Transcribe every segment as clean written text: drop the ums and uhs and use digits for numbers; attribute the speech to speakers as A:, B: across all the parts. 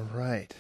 A: right.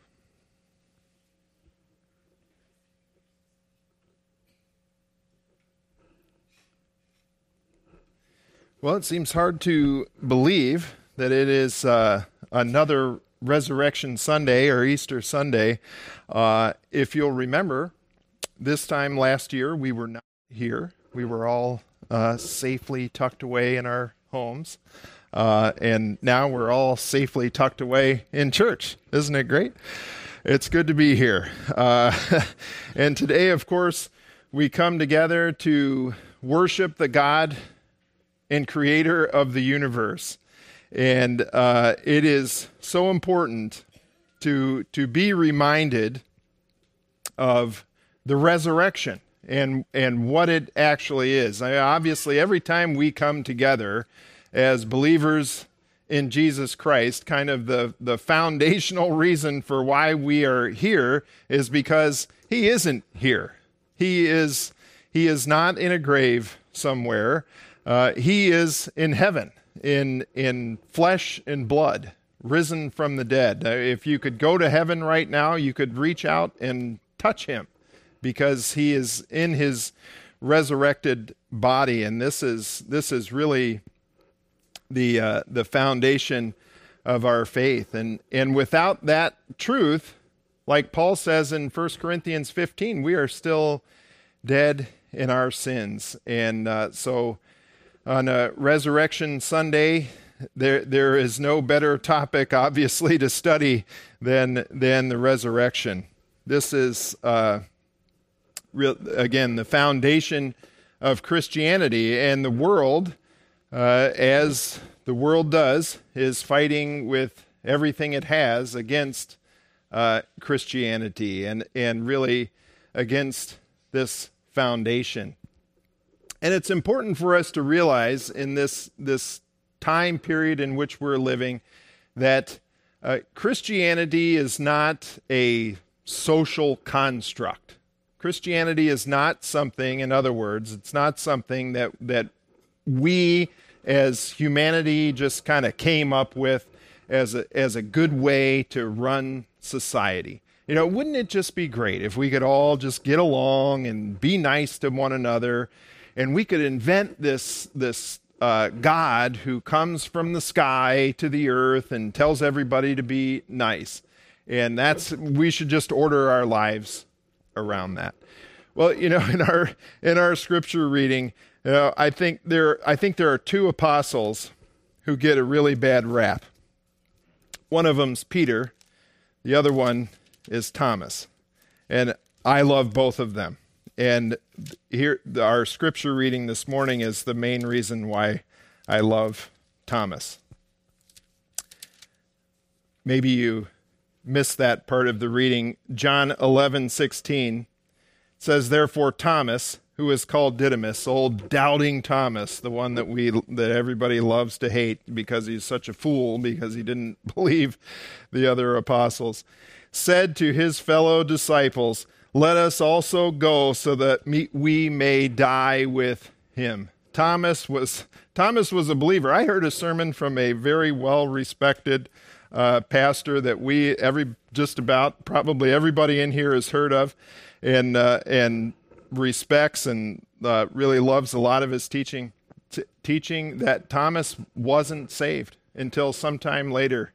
A: Well, it seems hard to believe that it is another Resurrection Sunday or Easter Sunday. If you'll remember, this time last year we were not here. We were all safely tucked away in our homes. And now we're all safely tucked away in church. Isn't it great? It's good to be here. And today, of course, we come together to worship the God and creator of the universe. And it is so important to be reminded of the resurrection and what it actually is. Obviously, every time we come together as believers in Jesus Christ, kind of the foundational reason for why we are here is because he isn't here. He is not in a grave somewhere. He is in heaven, in flesh and blood, risen from the dead. If you could go to heaven right now, you could reach out and touch him because he is in his resurrected body. And this is really the foundation of our faith. And without that truth, like Paul says in 1 Corinthians 15, we are still dead in our sins. And so on a Resurrection Sunday, there is no better topic, obviously, to study than the resurrection. This is, again, the foundation of Christianity. And the world, as the world does, is fighting with everything it has against Christianity and really against this foundation. And it's important for us to realize in this time period in which we're living that Christianity is not a social construct. Christianity is not something, in other words, it's not something that we as humanity just kind of came up with as a good way to run society. You know, wouldn't it just be great if we could all just get along and be nice to one another, and we could invent this God who comes from the sky to the earth and tells everybody to be nice. And we should just order our lives around that. Well, you know, in our scripture reading, I think there are two apostles who get a really bad rap. One of them's Peter, the other one is Thomas. And I love both of them. And here, our scripture reading this morning is the main reason why I love Thomas. Maybe you missed that part of the reading. John 11:16 says, "Therefore Thomas, who is called Didymus," old doubting Thomas, the one that everybody loves to hate because he's such a fool because he didn't believe the other apostles, said to his fellow disciples, "Let us also go so that we may die with him." Thomas was a believer. I heard a sermon from a very well-respected pastor that just about probably everybody in here has heard of and respects and really loves a lot of his teaching that Thomas wasn't saved until sometime later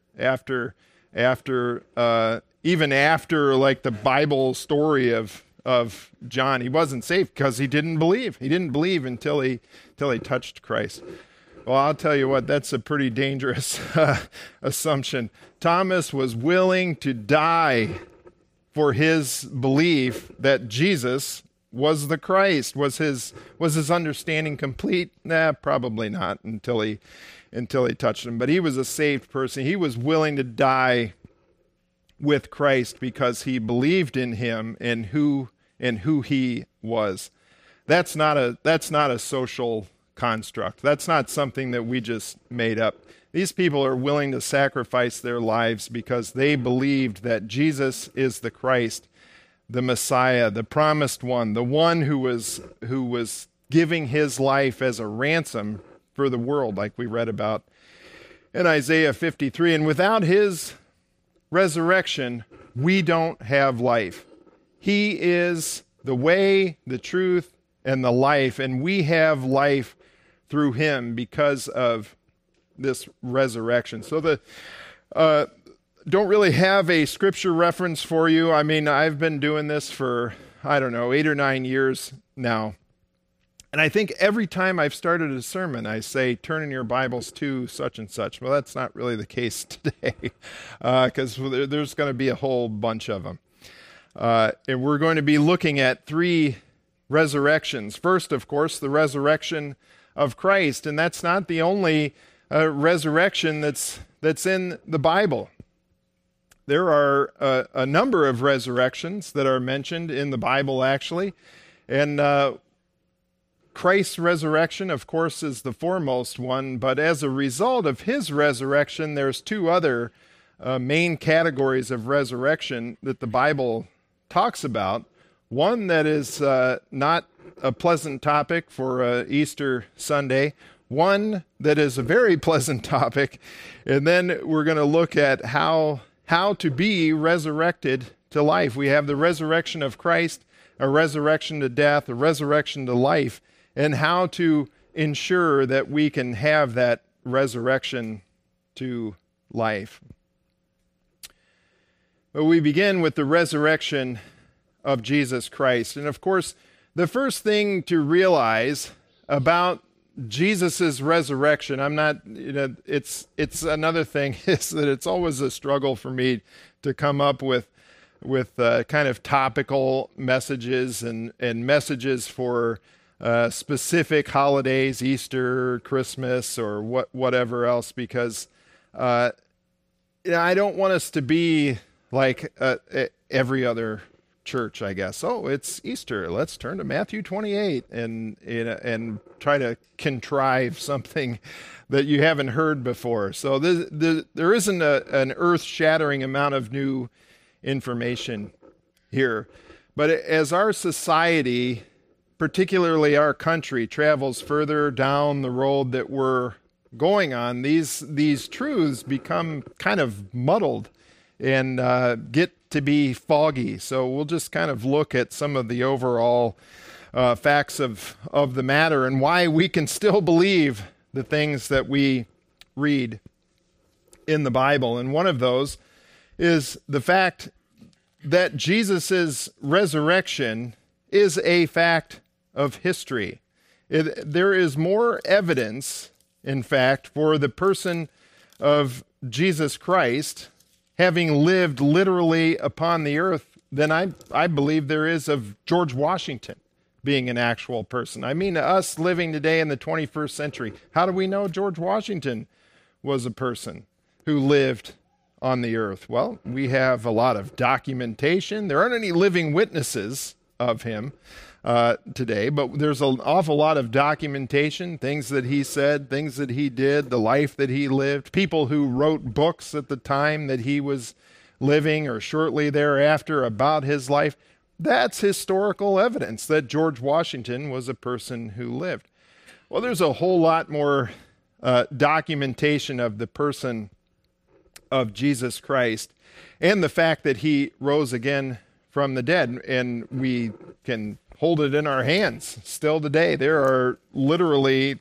A: even after like the Bible story of John. He wasn't saved because he didn't believe. He didn't believe until he touched Christ. Well, I'll tell you what, that's a pretty dangerous assumption. Thomas was willing to die for his belief that Jesus was the Christ. Was his understanding complete? Nah, probably not until he touched him. But he was a saved person. He was willing to die with Christ because he believed in him and who he was. That's not a social construct. That's not something that we just made up. These people are willing to sacrifice their lives because they believed that Jesus is the Christ, the Messiah, the promised one, the one who was giving his life as a ransom for the world, like we read about in Isaiah 53. And without his resurrection, we don't have life. He is the way, the truth, and the life, and we have life through him because of this resurrection. So don't really have a scripture reference for you. I mean, I've been doing this for, 8 or 9 years now. And I think every time I've started a sermon, I say, turn in your Bibles to such and such. Well, that's not really the case today, because there's going to be a whole bunch of them. And we're going to be looking at 3 resurrections. First, of course, the resurrection of Christ. And that's not the only resurrection that's in the Bible. There are a number of resurrections that are mentioned in the Bible, actually. And Christ's resurrection, of course, is the foremost one, but as a result of his resurrection, there's 2 other main categories of resurrection that the Bible talks about. One that is not a pleasant topic for Easter Sunday, one that is a very pleasant topic, and then we're going to look at how to be resurrected to life. We have the resurrection of Christ, a resurrection to death, a resurrection to life, and how to ensure that we can have that resurrection to life. But we begin with the resurrection of Jesus Christ. And of course, the first thing to realize about Jesus' resurrection, it's another thing, is that it's always a struggle for me to come up with kind of topical messages and messages for specific holidays, Easter, Christmas, or whatever else, because I don't want us to be like every other church, I guess. Oh, it's Easter. Let's turn to Matthew 28 and try to contrive something that you haven't heard before. So there isn't an earth-shattering amount of new information here. But as our society, particularly our country, travels further down the road that we're going on, these truths become kind of muddled and get to be foggy. So we'll just kind of look at some of the overall facts of the matter and why we can still believe the things that we read in the Bible. And one of those is the fact that Jesus' resurrection is a fact of history. There is more evidence, in fact, for the person of Jesus Christ having lived literally upon the earth than I believe there is of George Washington being an actual person. I mean, us living today in the 21st century, how do we know George Washington was a person who lived on the earth? Well, we have a lot of documentation. There aren't any living witnesses of him today, but there's an awful lot of documentation, things that he said, things that he did, the life that he lived, people who wrote books at the time that he was living or shortly thereafter about his life. That's historical evidence that George Washington was a person who lived. Well, there's a whole lot more documentation of the person of Jesus Christ and the fact that he rose again from the dead, and we can hold it in our hands still today. There are literally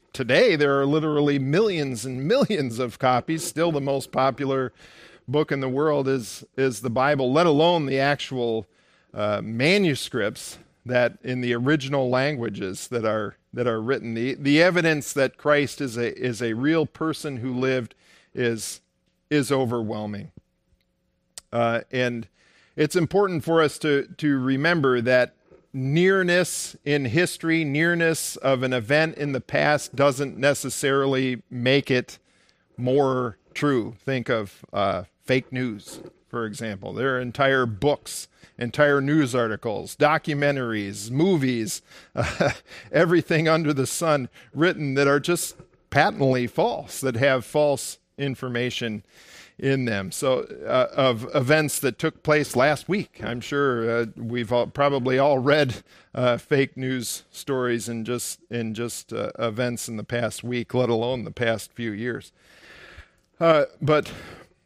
A: millions and millions of copies. Still the most popular book in the world is the Bible, let alone the actual manuscripts that in the original languages that are written. The evidence that Christ is a real person who lived is overwhelming. And it's important for us to remember that nearness in history, nearness of an event in the past doesn't necessarily make it more true. Think of fake news, for example. There are entire books, entire news articles, documentaries, movies, everything under the sun written that are just patently false, that have false information in them. So of events that took place last week. I'm sure we've probably all read fake news stories in just events in the past week, let alone the past few years. But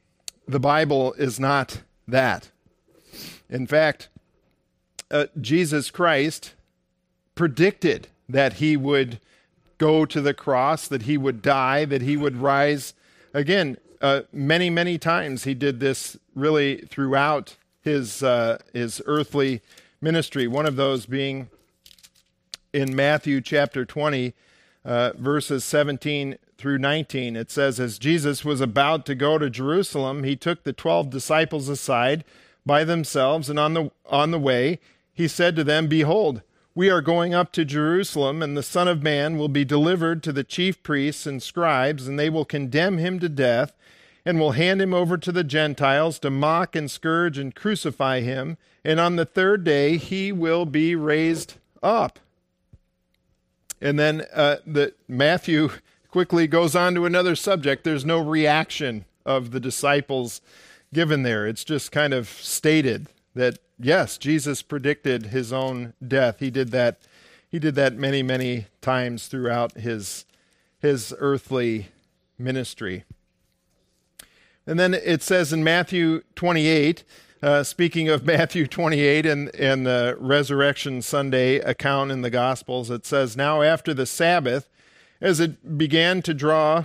A: the Bible is not that. In fact, Jesus Christ predicted that he would go to the cross, that he would die, that he would rise again. Many, many times he did this really throughout his earthly ministry. One of those being in Matthew chapter 20, verses 17 through 19. It says, as Jesus was about to go to Jerusalem, he took the 12 disciples aside by themselves, and on the way he said to them, behold, we are going up to Jerusalem, and the Son of Man will be delivered to the chief priests and scribes, and they will condemn him to death, and will hand him over to the Gentiles to mock and scourge and crucify him, and on the third day he will be raised up. And then Matthew quickly goes on to another subject. There's no reaction of the disciples given there. It's just kind of stated that, yes, Jesus predicted his own death. He did that many, many times throughout his earthly ministry. And then it says in Matthew 28, speaking of Matthew 28 and the Resurrection Sunday account in the Gospels, it says, now after the Sabbath, as it began to dawn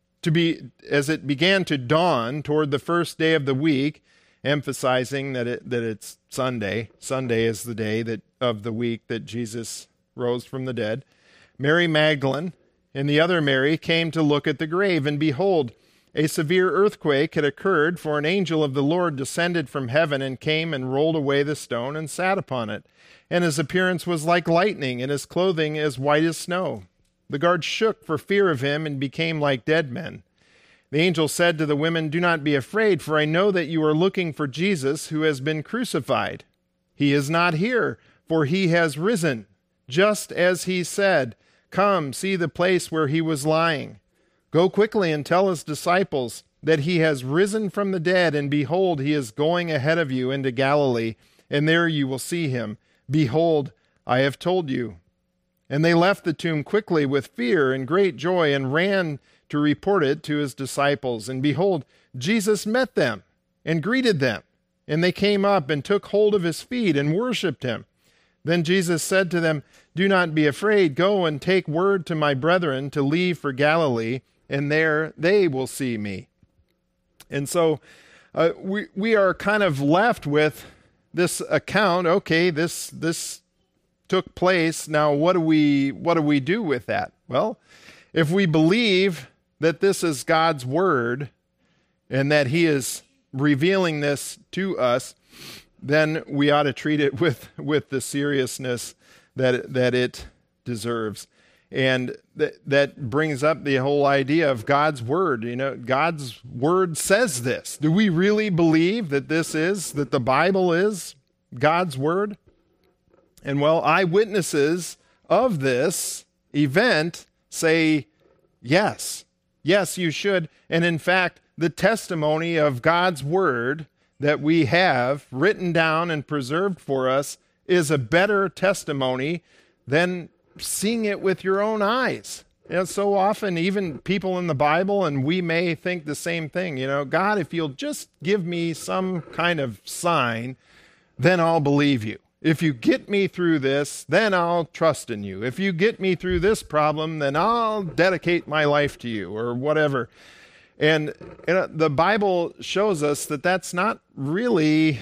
A: toward the first day of the week, emphasizing that it's Sunday. Sunday is the day of the week that Jesus rose from the dead. Mary Magdalene and the other Mary came to look at the grave, and behold, a severe earthquake had occurred, for an angel of the Lord descended from heaven and came and rolled away the stone and sat upon it. And his appearance was like lightning, and his clothing as white as snow. The guards shook for fear of him and became like dead men. The angel said to the women, do not be afraid, for I know that you are looking for Jesus who has been crucified. He is not here, for he has risen, just as he said. Come, see the place where he was lying. Go quickly and tell his disciples that he has risen from the dead, and behold, he is going ahead of you into Galilee, and there you will see him. Behold, I have told you. And they left the tomb quickly with fear and great joy, and ran to report it to his disciples. And behold, Jesus met them and greeted them. And they came up and took hold of his feet and worshipped him. Then Jesus said to them, do not be afraid. Go and take word to my brethren to leave for Galilee, and there they will see me. And so we are kind of left with this account. Okay, this took place. Now, what do we do with that? Well, if we believe that this is God's word and that he is revealing this to us, then we ought to treat it with the seriousness that it deserves. And that brings up the whole idea of God's word. You know, God's word says this. Do we really believe that that the Bible is God's word? And well, eyewitnesses of this event say, yes, you should. And in fact, the testimony of God's word that we have written down and preserved for us is a better testimony than seeing it with your own eyes. You know, so often, even people in the Bible, and we may think the same thing, God, if you'll just give me some kind of sign, then I'll believe you. If you get me through this, then I'll trust in you. If you get me through this problem, then I'll dedicate my life to you, or whatever. And the Bible shows us that that's not really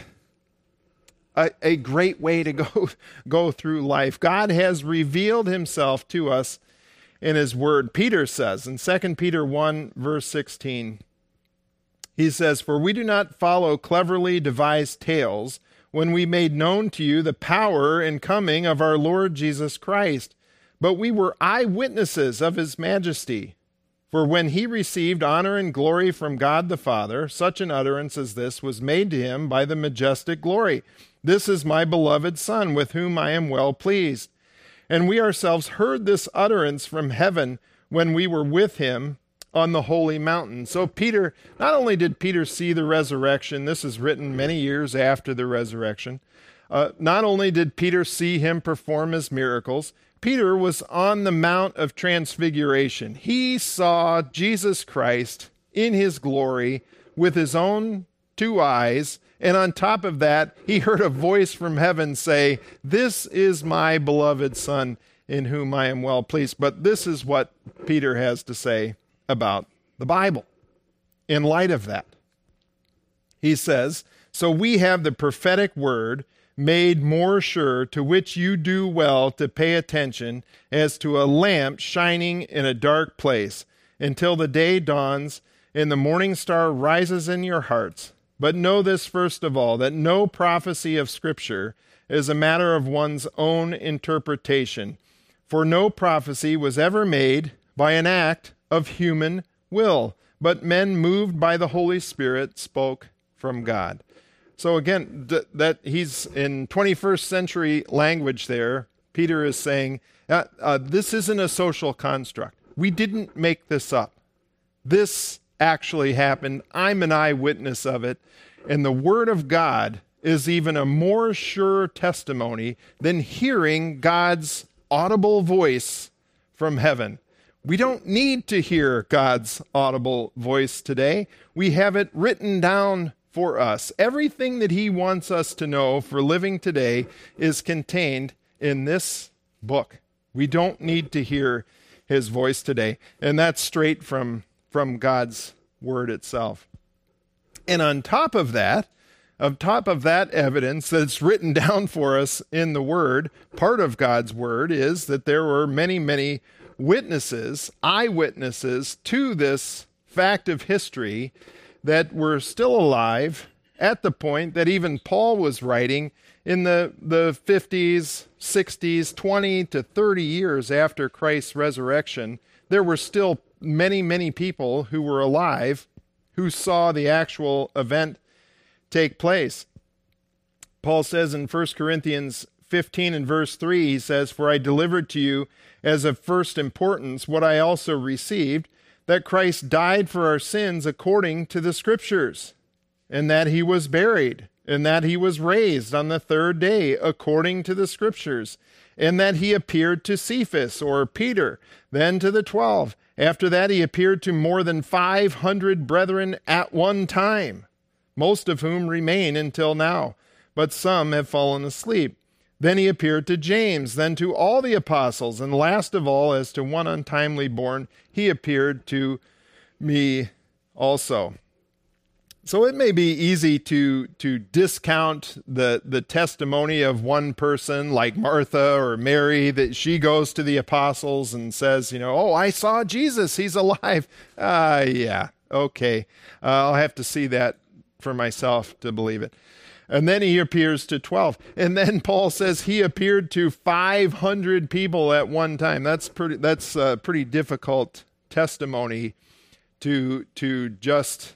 A: a great way to go through life. God has revealed himself to us in his word. Peter says in 2 Peter 1, verse 16, he says, for we do not follow cleverly devised tales when we made known to you the power and coming of our Lord Jesus Christ, but we were eyewitnesses of his majesty. For when he received honor and glory from God the Father, such an utterance as this was made to him by the majestic glory. This is my beloved Son, with whom I am well pleased. And we ourselves heard this utterance from heaven when we were with him on the holy mountain. So Peter, not only did Peter see the resurrection, this is written many years after the resurrection, not only did Peter see him perform his miracles, Peter was on the Mount of Transfiguration. He saw Jesus Christ in his glory with his own two eyes. And on top of that, he heard a voice from heaven say, "This is my beloved Son, in whom I am well pleased." But this is what Peter has to say about the Bible in light of that. He says, "So we have the prophetic word made more sure, to which you do well to pay attention, as to a lamp shining in a dark place, until the day dawns and the morning star rises in your hearts. But know this first of all, that no prophecy of Scripture is a matter of one's own interpretation. For no prophecy was ever made by an act of human will, but men moved by the Holy Spirit spoke from God." So again, that he's in 21st century language there. Peter is saying, this isn't a social construct. We didn't make this up. This actually happened. I'm an eyewitness of it. And the Word of God is even a more sure testimony than hearing God's audible voice from heaven. We don't need to hear God's audible voice today. We have it written down for us. Everything that he wants us to know for living today is contained in this book. We don't need to hear his voice today. And that's straight from God's word itself. And on top of that evidence that's written down for us in the word, part of God's word is that there were many, many witnesses, eyewitnesses to this fact of history that were still alive at the point that even Paul was writing in the 50s, 60s, 20 to 30 years after Christ's resurrection. There were still many, many people who were alive who saw the actual event take place. Paul says in 1 Corinthians 15 and verse 3, he says, "For I delivered to you as of first importance what I also received, that Christ died for our sins according to the Scriptures, and that he was buried, and that he was raised on the third day according to the Scriptures, and that he appeared to Cephas," or Peter, "then to the 12. After that he appeared to more than 500 brethren at one time, most of whom remain until now, but some have fallen asleep. Then he appeared to James, then to all the apostles, and last of all, as to one untimely born, he appeared to me also." So it may be easy to discount the testimony of one person like Martha or Mary, that she goes to the apostles and says, "Oh, I saw Jesus, he's alive." Yeah, okay. I'll have to see that for myself to believe it. And then he appears to 12. And then Paul says he appeared to 500 people at one time. That's a pretty difficult testimony to just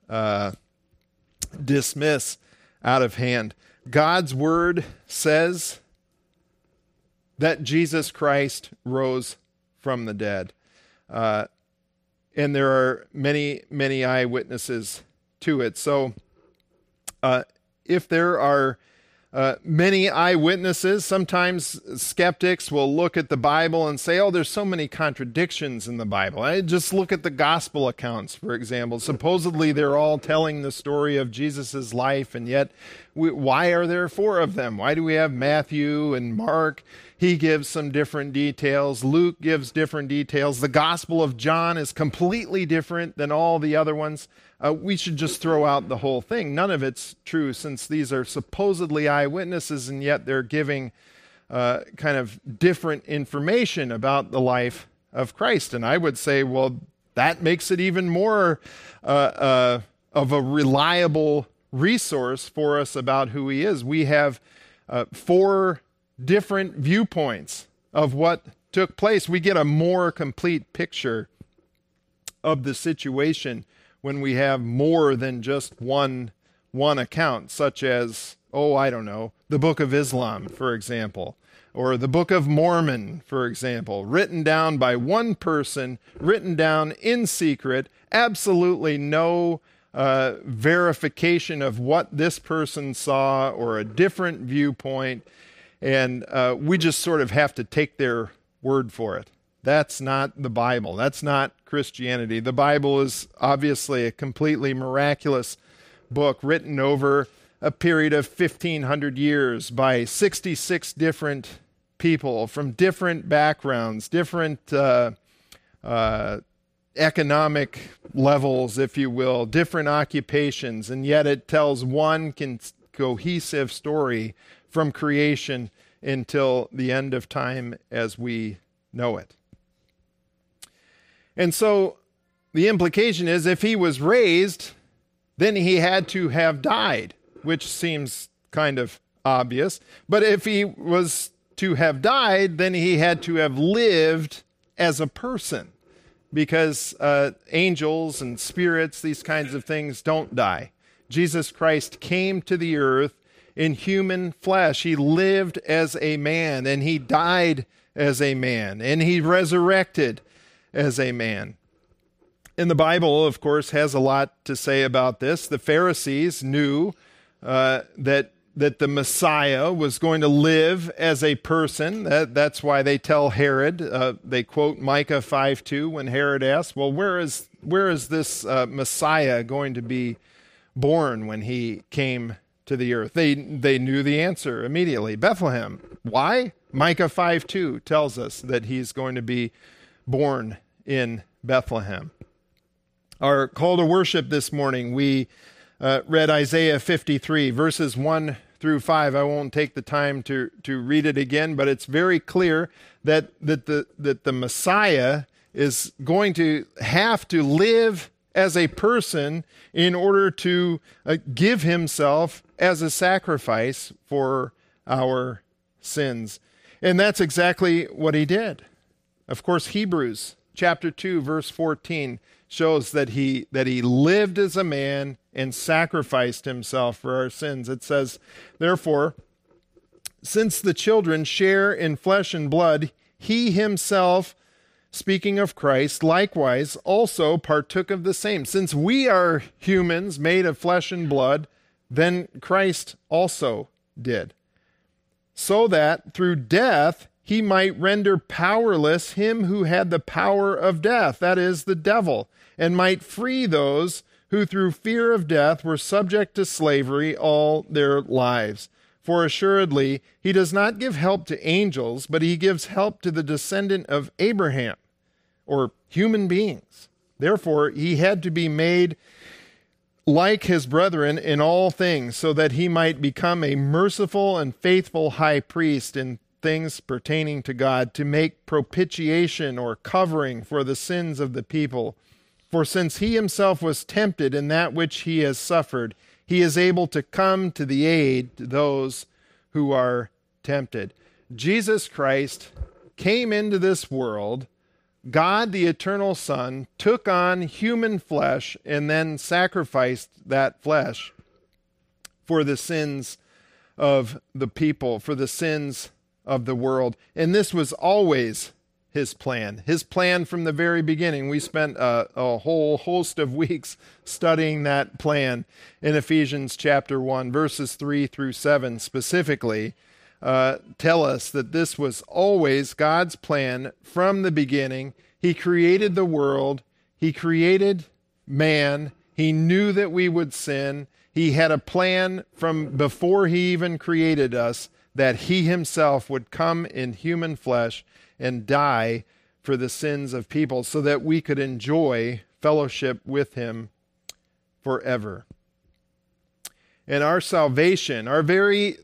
A: dismiss out of hand. God's word says that Jesus Christ rose from the dead. And there are many, many eyewitnesses to it. So if there are many eyewitnesses, sometimes skeptics will look at the Bible and say, "Oh, there's so many contradictions in the Bible." I just look at the gospel accounts, for example. Supposedly they're all telling the story of Jesus' life, and yet why are there 4 of them? Why do we have Matthew and Mark? He gives some different details. Luke gives different details. The Gospel of John is completely different than all the other ones. We should just throw out the whole thing. None of it's true, since these are supposedly eyewitnesses, and yet they're giving kind of different information about the life of Christ. And I would say, well, that makes it even more of a reliable resource for us about who he is. We have 4 different viewpoints of what took place. We get a more complete picture of the situation when we have more than just one account, such as, the Book of Islam, for example, or the Book of Mormon, for example, written down by one person, written down in secret, absolutely no verification of what this person saw or a different viewpoint, and we just sort of have to take their word for it. That's not the Bible. That's not Christianity. The Bible is obviously a completely miraculous book written over a period of 1,500 years by 66 different people from different backgrounds, different economic levels, if you will, different occupations, and yet it tells one cohesive story from creation until the end of time as we know it. And so the implication is if he was raised, then he had to have died, which seems kind of obvious. But if he was to have died, then he had to have lived as a person, because angels and spirits, these kinds of things, don't die. Jesus Christ came to the earth in human flesh. He lived as a man, and he died as a man, and he resurrected as a man. And the Bible, of course, has a lot to say about this. The Pharisees knew that the Messiah was going to live as a person. That's why they tell Herod, they quote Micah 5:2 when Herod asks, well, where is this Messiah going to be born when he came to the earth? They knew the answer immediately. Bethlehem. Why? Micah 5:2 tells us that he's going to be born in Bethlehem. Our call to worship this morning, we read Isaiah 53, verses 1 through 5. I won't take the time to read it again, but it's very clear that the Messiah is going to have to live as a person in order to give himself as a sacrifice for our sins. And that's exactly what he did. Of course, Hebrews chapter 2, verse 14 shows that he lived as a man and sacrificed himself for our sins. It says, therefore, since the children share in flesh and blood, he himself, speaking of Christ, likewise also partook of the same. Since we are humans made of flesh and blood, then Christ also did. So that through death he might render powerless him who had the power of death, that is, the devil, and might free those who through fear of death were subject to slavery all their lives. For assuredly he does not give help to angels, but he gives help to the descendant of Abraham, or human beings. Therefore he had to be made like his brethren in all things, so that he might become a merciful and faithful high priest in things pertaining to God, to make propitiation or covering for the sins of the people. For since he himself was tempted in that which he has suffered, he is able to come to the aid to those who are tempted. Jesus Christ came into this world. God, the eternal Son, took on human flesh and then sacrificed that flesh for the sins of the people, for the sins of the world. And this was always his plan from the very beginning. We spent a whole host of weeks studying that plan in Ephesians chapter 1, verses 3 through 7 specifically. Tell us that this was always God's plan from the beginning. He created the world. He created man. He knew that we would sin. He had a plan from before he even created us that he himself would come in human flesh and die for the sins of people so that we could enjoy fellowship with him forever. And our salvation, our very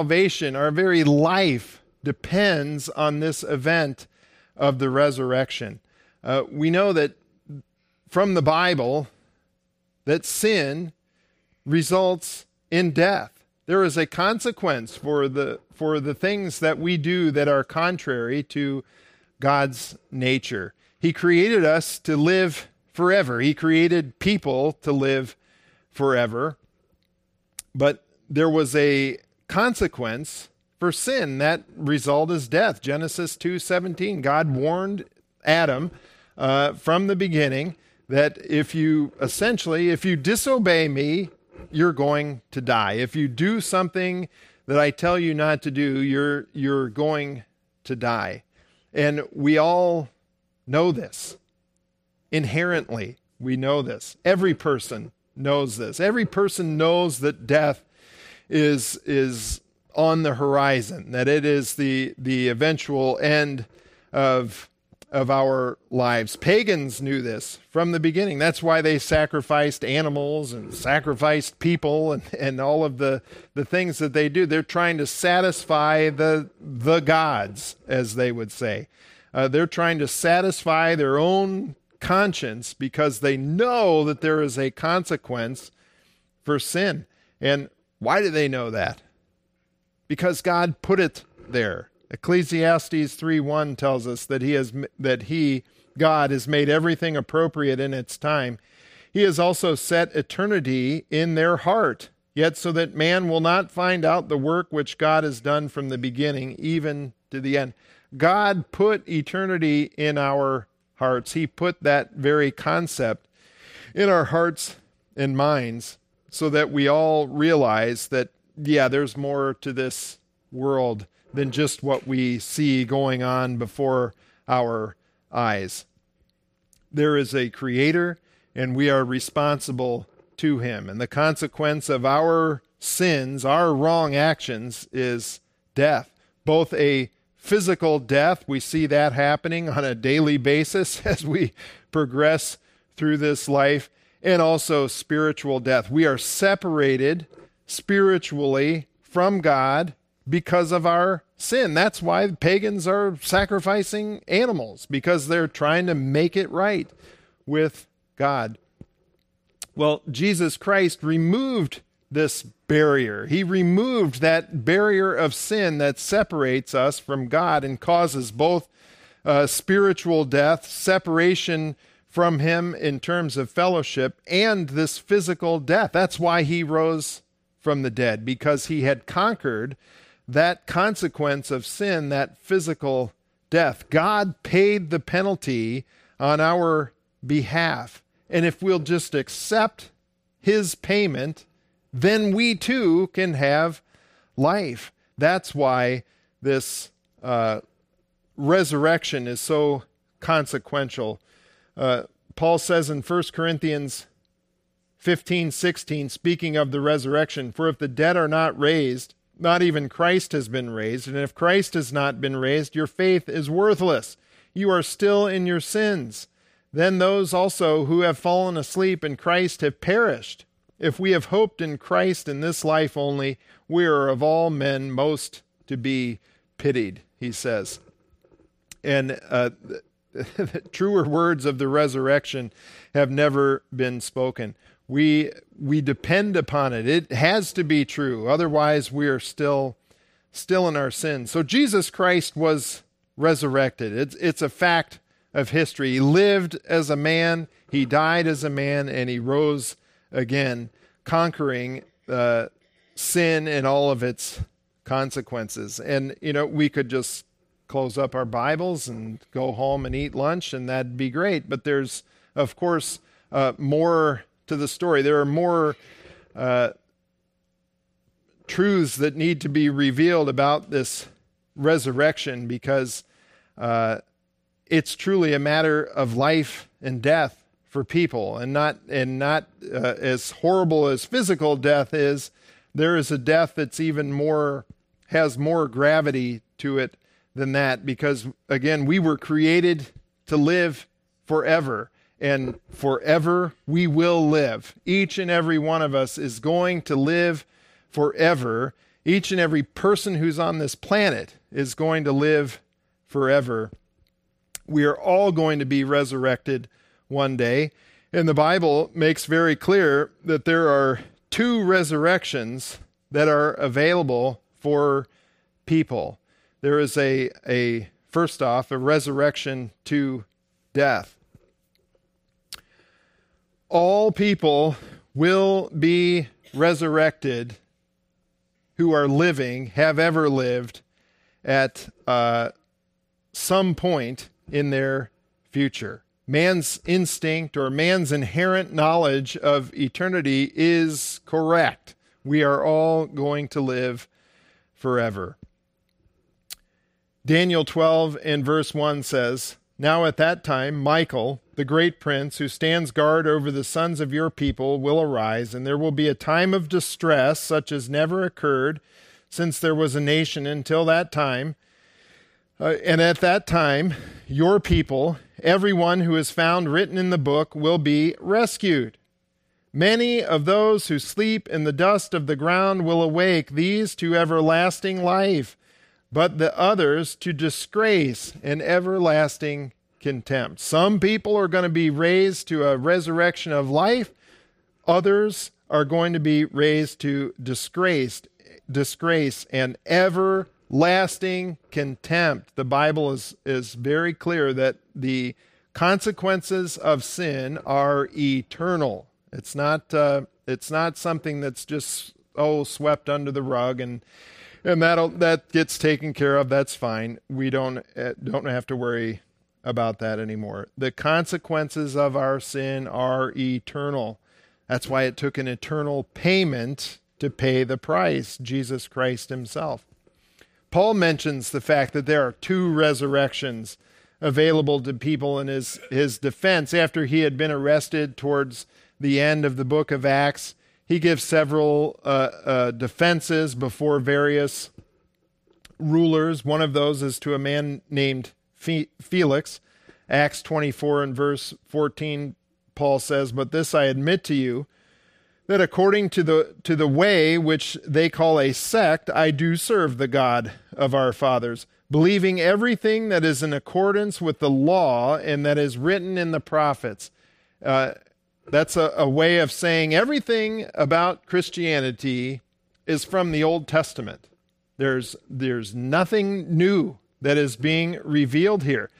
A: life depends on this event of the resurrection. We know that from the Bible that sin results in death. There is a consequence for the things that we do that are contrary to God's nature. He created us to live forever. He created people to live forever. But there was a consequence for sin. That result is death. Genesis 2:17. God warned Adam from the beginning that if you disobey me, you're going to die. If you do something that I tell you not to do, you're going to die. And we all know this. Inherently, we know this. Every person knows this. Every person knows that death is on the horizon, that it is the eventual end of our lives. Pagans knew this from the beginning. That's why they sacrificed animals and sacrificed people and all of the things that they do. They're trying to satisfy the gods, as they would say. They're trying to satisfy their own conscience because they know that there is a consequence for sin. And why do they know that? Because God put it there. Ecclesiastes 3:1 tells us that God has made everything appropriate in its time. He has also set eternity in their heart, yet so that man will not find out the work which God has done from the beginning, even to the end. God put eternity in our hearts. He put that very concept in our hearts and minds so that we all realize that, yeah, there's more to this world than just what we see going on before our eyes. There is a creator, and we are responsible to him. And the consequence of our sins, our wrong actions, is death. Both a physical death, we see that happening on a daily basis as we progress through this life, and also spiritual death. We are separated spiritually from God because of our sin. That's why pagans are sacrificing animals, because they're trying to make it right with God. Well, Jesus Christ removed this barrier. He removed that barrier of sin that separates us from God and causes both spiritual death, separation from him in terms of fellowship, and this physical death. That's why he rose from the dead, because he had conquered that consequence of sin, that physical death. God paid the penalty on our behalf. And if we'll just accept his payment, then we too can have life. That's why this resurrection is so consequential. Paul says in 1 Corinthians 15:16, speaking of the resurrection, "For if the dead are not raised, not even Christ has been raised. And if Christ has not been raised, your faith is worthless. You are still in your sins. Then those also who have fallen asleep in Christ have perished. If we have hoped in Christ in this life only, we are of all men most to be pitied," he says. And truer words of the resurrection have never been spoken. We depend upon it. It has to be true. Otherwise, we are still in our sins. So Jesus Christ was resurrected. It's a fact of history. He lived as a man, he died as a man, and he rose again, conquering sin and all of its consequences. And, we could just close up our Bibles and go home and eat lunch, and that'd be great. But there's, of course, more to the story. There are more truths that need to be revealed about this resurrection, because it's truly a matter of life and death for people, and not as horrible as physical death is. There is a death that's even more, has more gravity to it than that, because again, we were created to live forever. And forever we will live. Each and every one of us is going to live forever. Each and every person who's on this planet is going to live forever. We are all going to be resurrected one day. And the Bible makes very clear that there are two resurrections that are available for people. There is first off, a resurrection to death. All people will be resurrected who are living, have ever lived, at some point in their future. Man's instinct or man's inherent knowledge of eternity is correct. We are all going to live forever. Daniel 12 and verse 1 says, Now at that time, Michael, the great prince, who stands guard over the sons of your people, will arise, and there will be a time of distress such as never occurred since there was a nation until that time. And at that time, your people, everyone who is found written in the book, will be rescued. Many of those who sleep in the dust of the ground will awake, these to everlasting life, but the others to disgrace and everlasting contempt. Some people are going to be raised to a resurrection of life. Others are going to be raised to disgrace and everlasting contempt. The Bible is very clear that the consequences of sin are eternal. It's not something that's just swept under the rug and that gets taken care of. That's fine. We don't have to worry about that anymore. The consequences of our sin are eternal. That's why it took an eternal payment to pay the price, Jesus Christ himself. Paul mentions the fact that there are two resurrections available to people in his defense. After he had been arrested towards the end of the book of Acts, he gives several defenses before various rulers. One of those is to a man named Felix. Acts 24 and verse 14, Paul says, "But this I admit to you, that according to the way which they call a sect, I do serve the God of our fathers, believing everything that is in accordance with the law and that is written in the prophets." That's a way of saying everything about Christianity is from the Old Testament. There's nothing new that is being revealed here.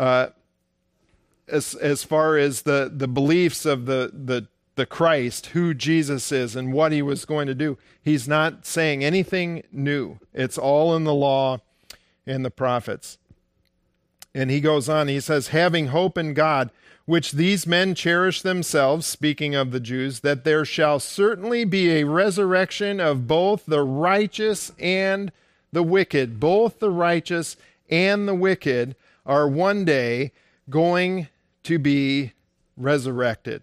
A: As far as the beliefs of the Christ, who Jesus is and what he was going to do, he's not saying anything new. It's all in the law and the prophets. And he goes on, he says, "Having hope in God, which these men cherish themselves," speaking of the Jews, "that there shall certainly be a resurrection of both the righteous and the wicked." Both the righteous and the wicked are one day going to be resurrected.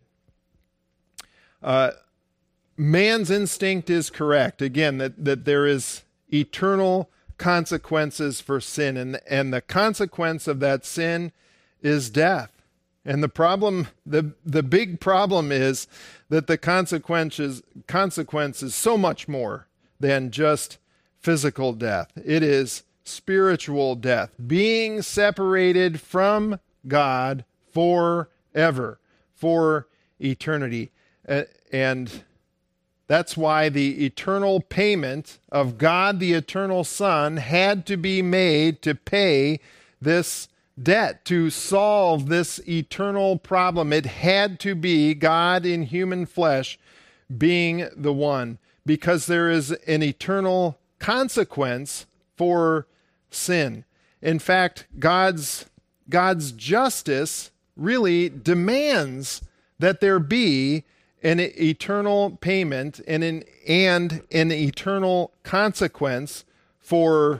A: Man's instinct is correct, again, that there is eternal consequences for sin, and the consequence of that sin is death. And the problem, the big problem is that the consequences so much more than just physical death. It is spiritual death, being separated from God forever, for eternity. And that's why the eternal payment of God, the eternal Son, had to be made to pay this debt, to solve this eternal problem. It had to be God in human flesh being the one, because there is an eternal consequence for sin. In fact, God's justice really demands that there be an eternal payment and an eternal consequence for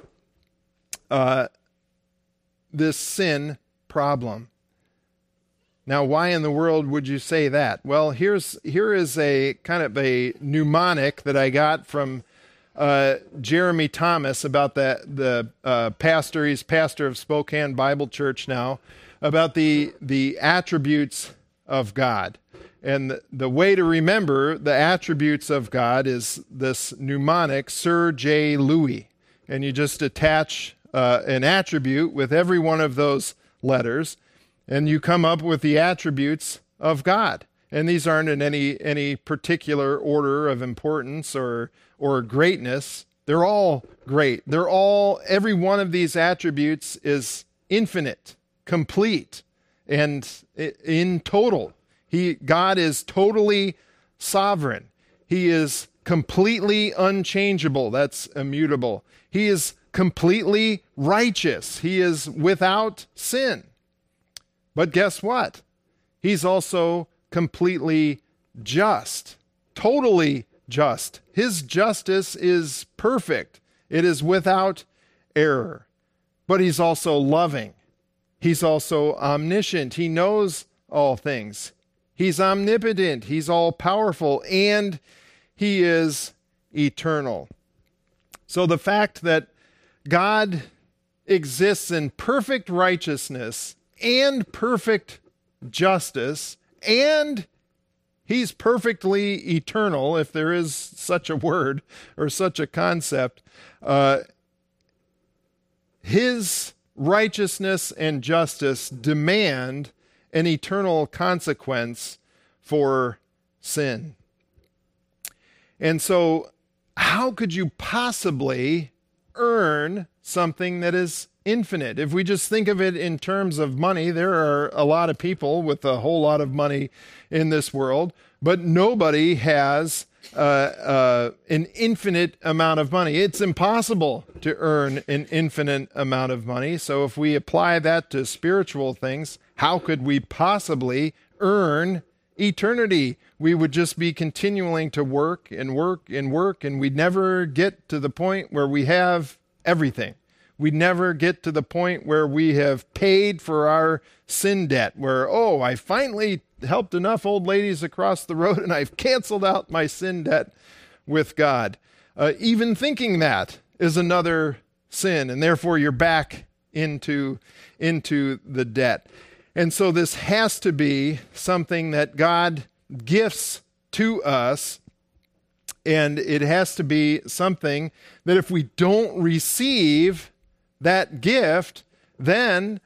A: this sin problem. Now, why in the world would you say that? Well, here is a kind of a mnemonic that I got from Jeremy Thomas about the pastor. He's pastor of Spokane Bible Church now, about the attributes of God. And the way to remember the attributes of God is this mnemonic, Sir J. Louis. And you just attach an attribute with every one of those letters, and you come up with the attributes of God. And these aren't in any particular order of importance or greatness. They're all great. Every one of these attributes is infinite, complete, and in total. God is totally sovereign. He is completely unchangeable. That's immutable. He is completely righteous. He is without sin. But guess what? He's also completely just, totally just. His justice is perfect. It is without error. But he's also loving. He's also omniscient. He knows all things. He's omnipotent. He's all-powerful, and he is eternal. So the fact that God exists in perfect righteousness and perfect justice, and he's perfectly eternal, if there is such a word or such a concept, his righteousness and justice demand an eternal consequence for sin. And so, how could you possibly earn something that is infinite? If we just think of it in terms of money, there are a lot of people with a whole lot of money in this world, but nobody has an infinite amount of money. It's impossible to earn an infinite amount of money. So if we apply that to spiritual things, how could we possibly earn eternity? We would just be continuing to work and work and work, and we'd never get to the point where we have everything. We'd never get to the point where we have paid for our sin debt, where, oh, I finally helped enough old ladies across the road and I've canceled out my sin debt with God. Even thinking that is another sin, and therefore you're back into the debt. And so this has to be something that God gifts to us, and it has to be something that if we don't receive that gift, then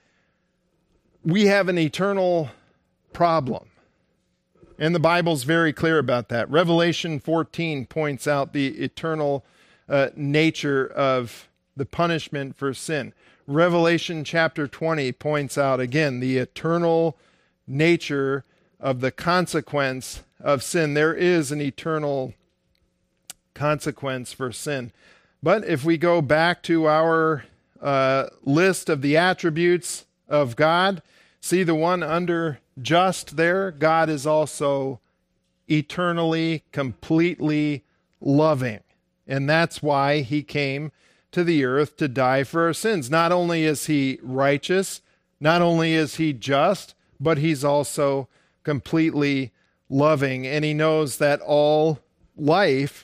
A: we have an eternal problem. And the Bible's very clear about that. Revelation 14 points out the eternal nature of the punishment for sin. Revelation chapter 20 points out again the eternal nature of the consequence of sin. There is an eternal consequence for sin. But if we go back to our list of the attributes of God, see the one under just there? God is also eternally, completely loving. And that's why he came to the earth to die for our sins. Not only is he righteous, not only is he just, but he's also completely loving. And he knows that all life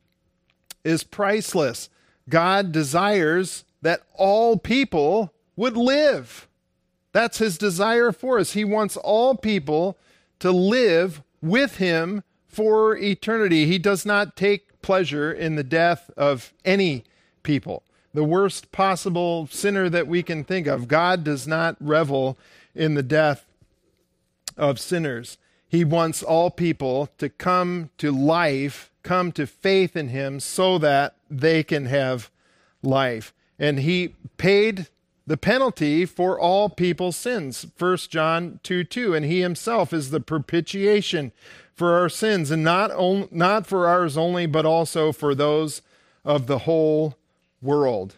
A: is priceless. God desires that all people would live. That's his desire for us. He wants all people to live with him for eternity. He does not take pleasure in the death of any people. The worst possible sinner that we can think of. God does not revel in the death of sinners. He wants all people to come to life, come to faith in him so that they can have life. And he paid the penalty for all people's sins. 1 John 2:2, and he himself is the propitiation for our sins, and not for ours only, but also for those of the whole world.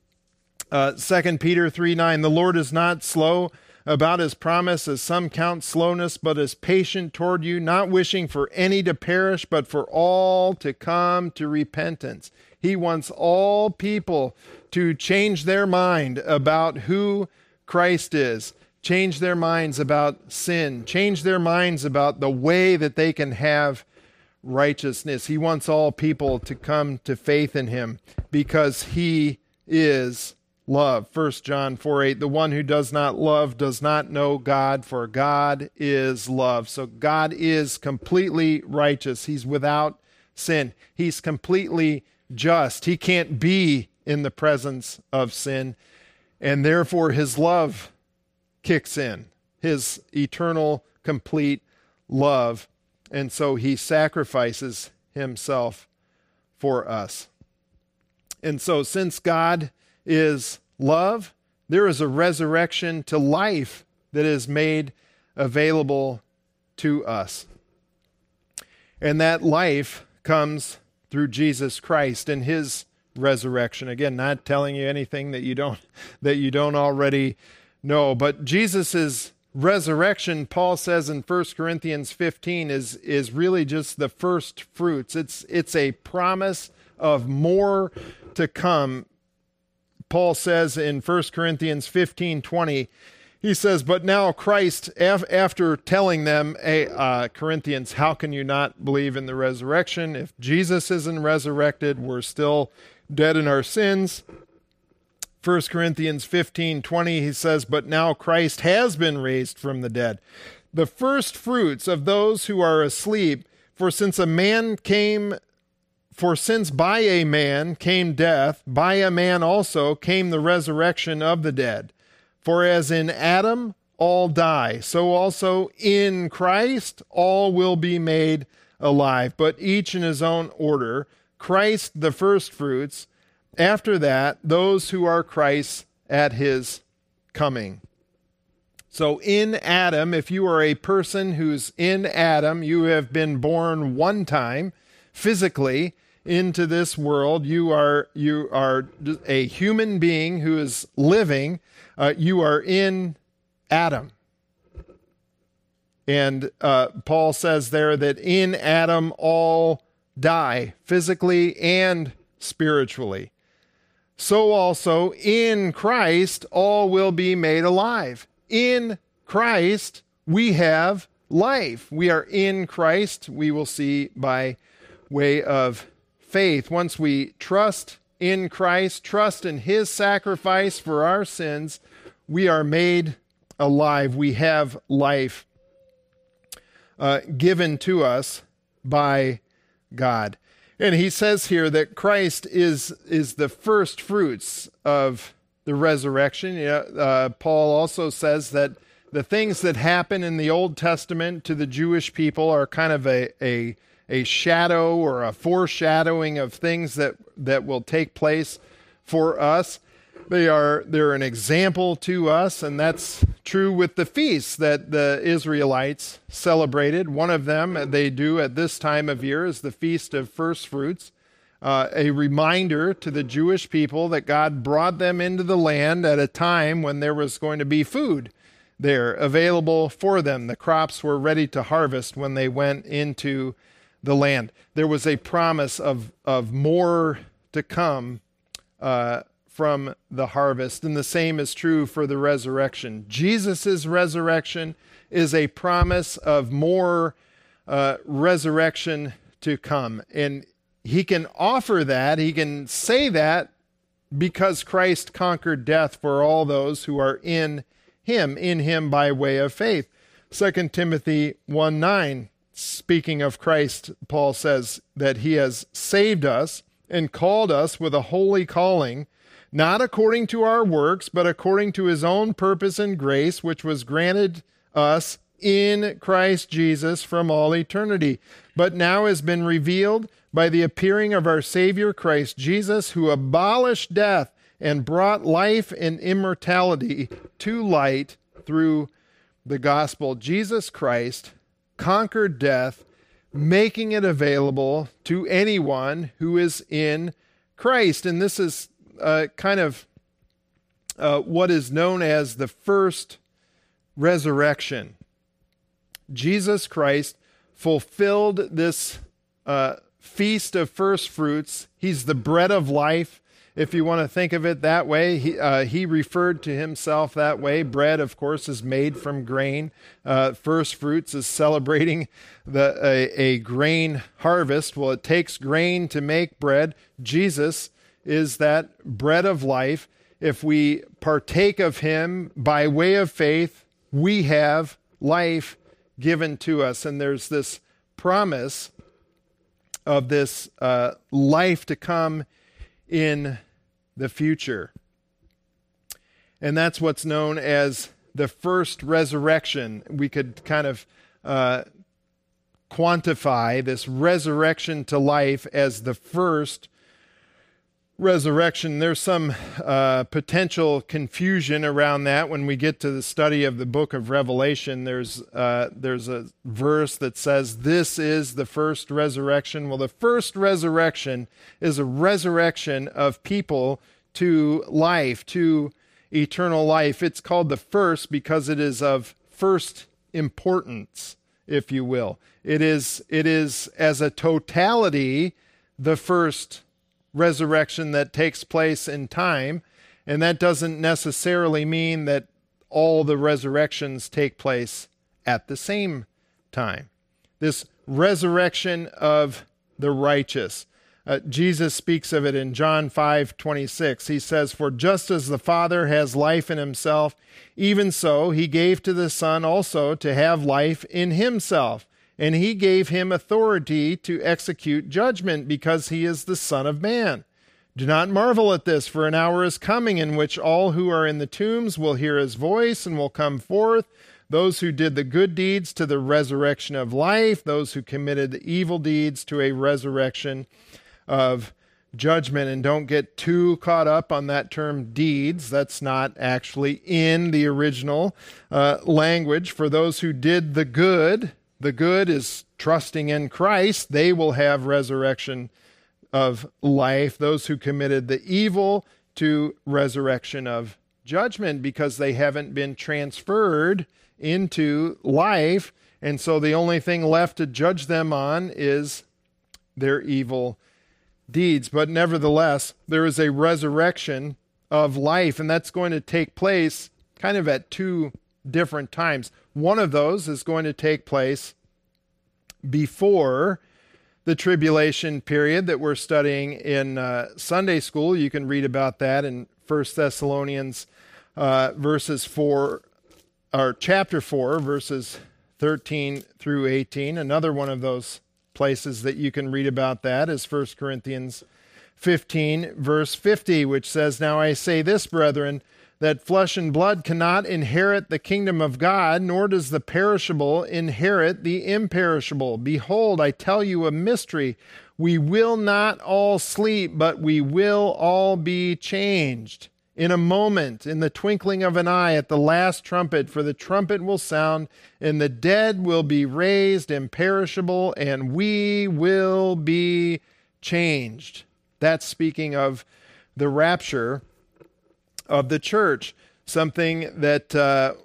A: 2 Peter 3:9, the Lord is not slow about his promise, as some count slowness, but is patient toward you, not wishing for any to perish, but for all to come to repentance. He wants all people to change their mind about who Christ is, change their minds about sin, change their minds about the way that they can have righteousness. He wants all people to come to faith in him because he is love. 1 John 4:8, the one who does not love does not know God, for God is love. So God is completely righteous. He's without sin. He's completely just. He can't be in the presence of sin, and therefore his love kicks in, his eternal, complete love, and so he sacrifices himself for us. And so since God is love, there is a resurrection to life that is made available to us. And that life comes through Jesus Christ and his resurrection. Again, not telling you anything that you don't already know, but Jesus's resurrection, Paul says in 1 Corinthians 15, is really just the first fruits. It's a promise of more to come. Paul says in 1 Corinthians 15:20, he says, but now Christ, after telling them, hey, Corinthians, how can you not believe in the resurrection? If Jesus isn't resurrected, we're still dead in our sins. 1 Corinthians 15:20, he says, but now Christ has been raised from the dead, the first fruits of those who are asleep. For since by a man came death, by a man also came the resurrection of the dead. For as in Adam all die, so also in Christ all will be made alive, but each in his own order. Christ the first fruits, after that those who are Christ's at his coming. So in Adam, if you are a person who's in Adam, you have been born one time physically into this world. You are a human being who is living. You are in Adam. And Paul says there that in Adam all die, physically and spiritually. So also in Christ all will be made alive. In Christ we have life. We are in Christ, we will see by way of faith. Once we trust in Christ, trust in his sacrifice for our sins, we are made alive. We have life given to us by God. And he says here that Christ is the first fruits of the resurrection. Paul also says that the things that happen in the Old Testament to the Jewish people are kind of a shadow or a foreshadowing of things that will take place for us. They're an example to us, and that's true with the feasts that the Israelites celebrated. One of them they do at this time of year is the Feast of First Fruits, a reminder to the Jewish people that God brought them into the land at a time when there was going to be food there available for them. The crops were ready to harvest when they went into the land. There was a promise of more to come from the harvest, and the same is true for the resurrection. Jesus' resurrection is a promise of more resurrection to come, and he can offer that, he can say that because Christ conquered death for all those who are in him by way of faith. 2 Timothy 1:9, speaking of Christ, Paul says that he has saved us and called us with a holy calling, not according to our works, but according to his own purpose and grace, which was granted us in Christ Jesus from all eternity, but now has been revealed by the appearing of our Savior Christ Jesus, who abolished death and brought life and immortality to light through the gospel. Jesus Christ conquered death, making it available to anyone who is in Christ. And this is kind of what is known as the first resurrection. Jesus Christ fulfilled this feast of first fruits. He's the bread of life, if you want to think of it that way. He referred to himself that way. Bread, of course, is made from grain. First fruits is celebrating a grain harvest. Well, it takes grain to make bread. Jesus is that bread of life. If we partake of him by way of faith, we have life given to us. And there's this promise of this life to come in the future. And that's what's known as the first resurrection. We could kind of quantify this resurrection to life as the first resurrection. There's some potential confusion around that when we get to the study of the book of Revelation. There's a verse that says this is the first resurrection. Well, the first resurrection is a resurrection of people to life, to eternal life. It's called the first because it is of first importance, if you will. It is as a totality the first resurrection that takes place in time, and that doesn't necessarily mean that all the resurrections take place at the same time. This resurrection of the righteous. Jesus speaks of it in John 5:26. He says, "For just as the Father has life in himself, even so he gave to the Son also to have life in himself. And he gave him authority to execute judgment because he is the Son of Man. Do not marvel at this, for an hour is coming in which all who are in the tombs will hear his voice and will come forth, those who did the good deeds to the resurrection of life, those who committed the evil deeds to a resurrection of judgment." And don't get too caught up on that term deeds. That's not actually in the original language. For those who did the good is trusting in Christ. They will have resurrection of life. Those who committed the evil to resurrection of judgment, because they haven't been transferred into life. And so the only thing left to judge them on is their evil deeds. But nevertheless, there is a resurrection of life, and that's going to take place kind of at two different times. One of those is going to take place before the tribulation period that we're studying in Sunday school. You can read about that in 1 Thessalonians chapter 4, verses 13 through 18. Another one of those places that you can read about that is 1 Corinthians 15, verse 50, which says, "Now I say this, brethren, that flesh and blood cannot inherit the kingdom of God, nor does the perishable inherit the imperishable. Behold, I tell you a mystery. We will not all sleep, but we will all be changed. In a moment, in the twinkling of an eye, at the last trumpet, for the trumpet will sound, and the dead will be raised imperishable, and we will be changed." That's speaking of the rapture of the church, something that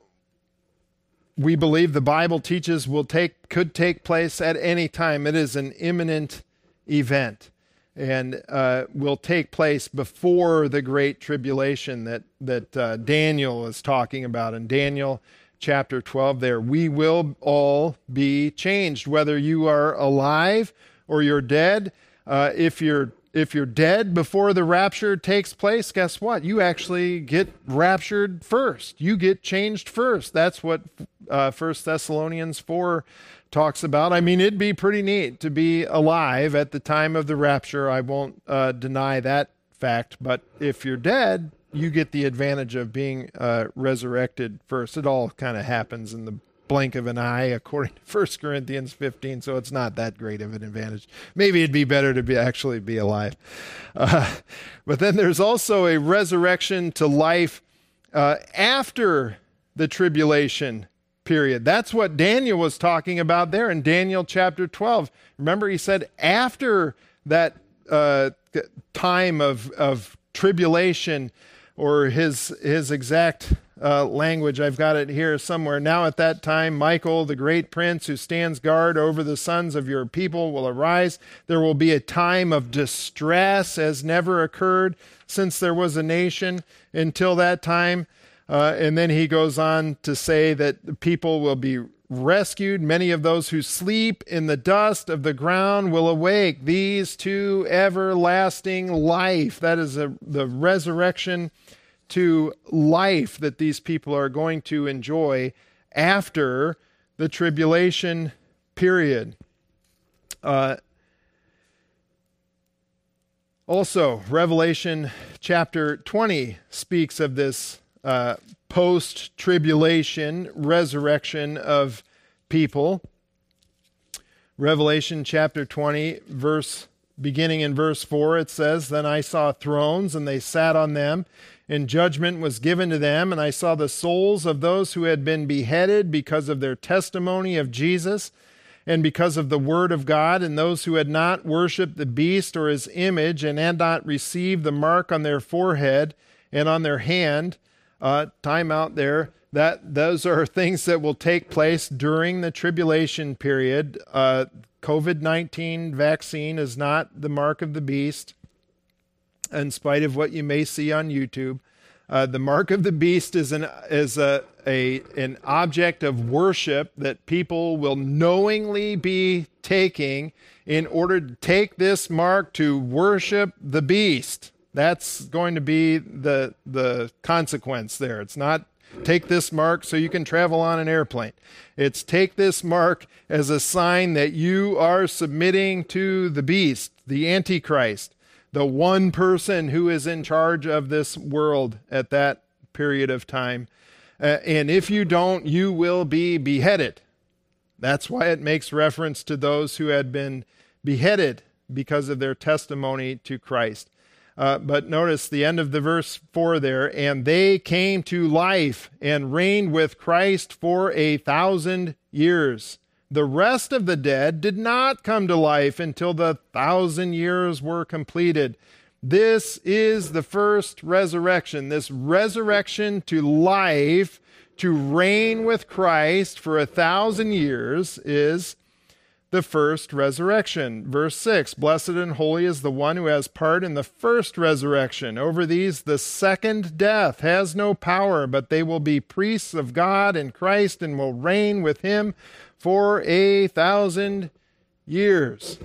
A: we believe the Bible teaches could take place at any time. It is an imminent event, and will take place before the great tribulation that Daniel is talking about in Daniel chapter 12 there. We will all be changed, whether you are alive or you're dead. If you're dead before the rapture takes place, guess what? You actually get raptured first. You get changed first. That's what 1 Thessalonians 4 talks about. I mean, it'd be pretty neat to be alive at the time of the rapture. I won't deny that fact. But if you're dead, you get the advantage of being resurrected first. It all kind of happens in the blink of an eye, according to 1 Corinthians 15, so it's not that great of an advantage. Maybe it'd be better to actually be alive. But then there's also a resurrection to life after the tribulation period. That's what Daniel was talking about there in Daniel chapter 12. Remember, he said after that time of tribulation, or his exact language, I've got it here somewhere. "Now at that time, Michael, the great prince who stands guard over the sons of your people, will arise. There will be a time of distress as never occurred since there was a nation until that time." And then he goes on to say that the people will be rescued. "Many of those who sleep in the dust of the ground will awake. These to everlasting life." That is the resurrection to life that these people are going to enjoy after the tribulation period. Also, Revelation chapter 20 speaks of this post-tribulation resurrection of people. Revelation chapter 20, beginning in verse 4, it says, "Then I saw thrones, and they sat on them, and judgment was given to them. And I saw the souls of those who had been beheaded because of their testimony of Jesus, and because of the word of God, and those who had not worshipped the beast or his image, and had not received the mark on their forehead and on their hand." Time out there. Those are things that will take place during the tribulation period. COVID-19 vaccine is not the mark of the beast, in spite of what you may see on YouTube. The mark of the beast is an object of worship that people will knowingly be taking in order to take this mark to worship the beast. That's going to be the consequence there. It's not take this mark so you can travel on an airplane. It's take this mark as a sign that you are submitting to the beast, the Antichrist, the one person who is in charge of this world at that period of time. And if you don't, you will be beheaded. That's why it makes reference to those who had been beheaded because of their testimony to Christ. But notice the end of the verse 4 there, and they came to life and reigned with Christ for 1,000 years. The rest of the dead did not come to life until the 1,000 years were completed. This is the first resurrection. This resurrection to life, to reign with Christ for 1,000 years, is the first resurrection. Verse 6, blessed and holy is the one who has part in the first resurrection. Over these the second death has no power, but they will be priests of God and Christ and will reign with him for 1,000 years.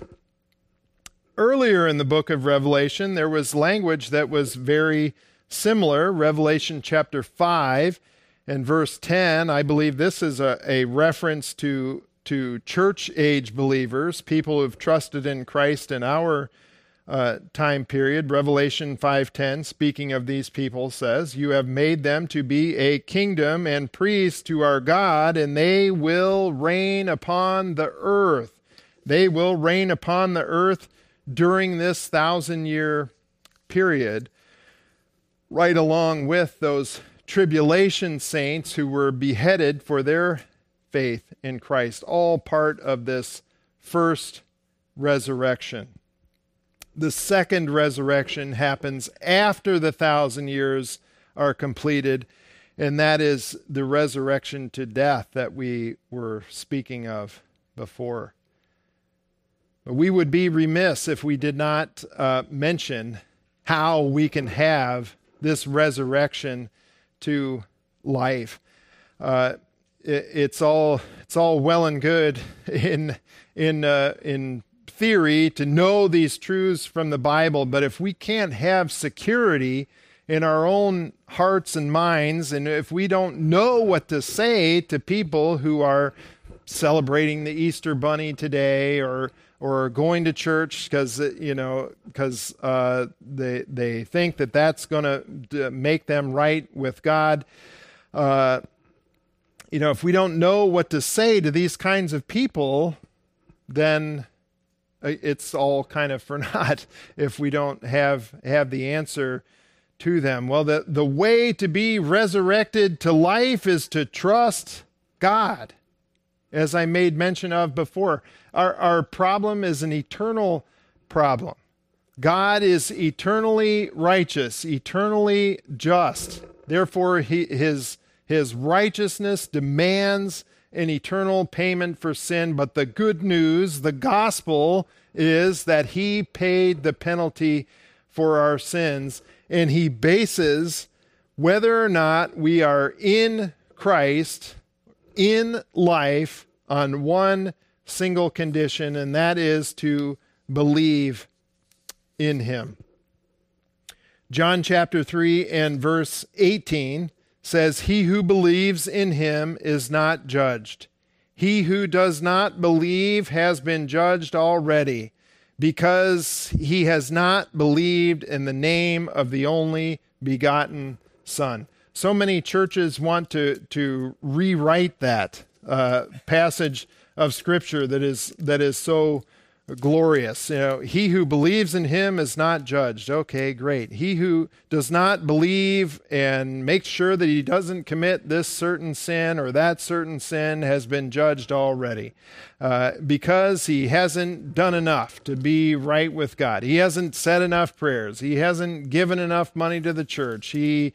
A: Earlier in the book of Revelation, there was language that was very similar. Revelation chapter 5 and verse 10, I believe this is a reference to church-age believers, people who've trusted in Christ in our time period. Revelation 5:10, speaking of these people, says, you have made them to be a kingdom and priests to our God, and they will reign upon the earth. They will reign upon the earth during this 1,000-year period, right along with those tribulation saints who were beheaded for their faith in Christ, all part of this first resurrection. The second resurrection happens after the 1,000 years are completed, and that is the resurrection to death that we were speaking of before. We would be remiss if we did not mention how we can have this resurrection to life. It's all well and good in theory to know these truths from the Bible, but if we can't have security in our own hearts and minds, and if we don't know what to say to people who are celebrating the Easter Bunny today or going to church because they think that that's going to make them right with God, if we don't know what to say to these kinds of people, then it's all kind of for naught if we don't have the answer to them. Well, the way to be resurrected to life is to trust God, as I made mention of before. Our problem is an eternal problem. God is eternally righteous, eternally just. Therefore, his righteousness demands an eternal payment for sin, but the good news, the gospel, is that he paid the penalty for our sins, and he bases whether or not we are in Christ, in life, on one single condition, and that is to believe in him. John chapter 3 and verse 18 says, he who believes in him is not judged. He who does not believe has been judged already, because he has not believed in the name of the only begotten Son. So many churches want to rewrite that passage of Scripture that is so glorious. He who believes in him is not judged. Okay, great. He who does not believe and makes sure that he doesn't commit this certain sin or that certain sin has been judged already because he hasn't done enough to be right with God. He hasn't said enough prayers. He hasn't given enough money to the church. He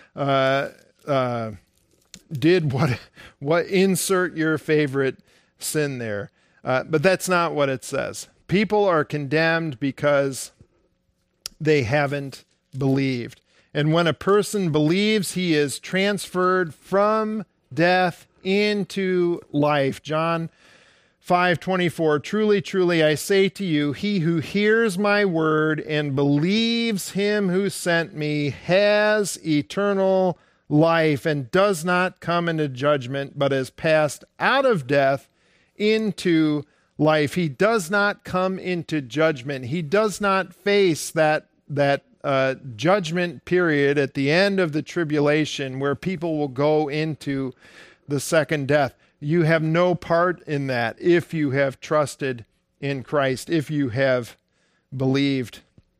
A: did what insert your favorite sin there. But that's not what it says. People are condemned because they haven't believed. And when a person believes, he is transferred from death into life. John 5:24, truly, truly, I say to you, he who hears my word and believes him who sent me has eternal life and does not come into judgment, but is passed out of death into life. He does not come into judgment. He does not face that judgment period at the end of the tribulation where people will go into the second death. You have no part in that if you have trusted in Christ, if you have believed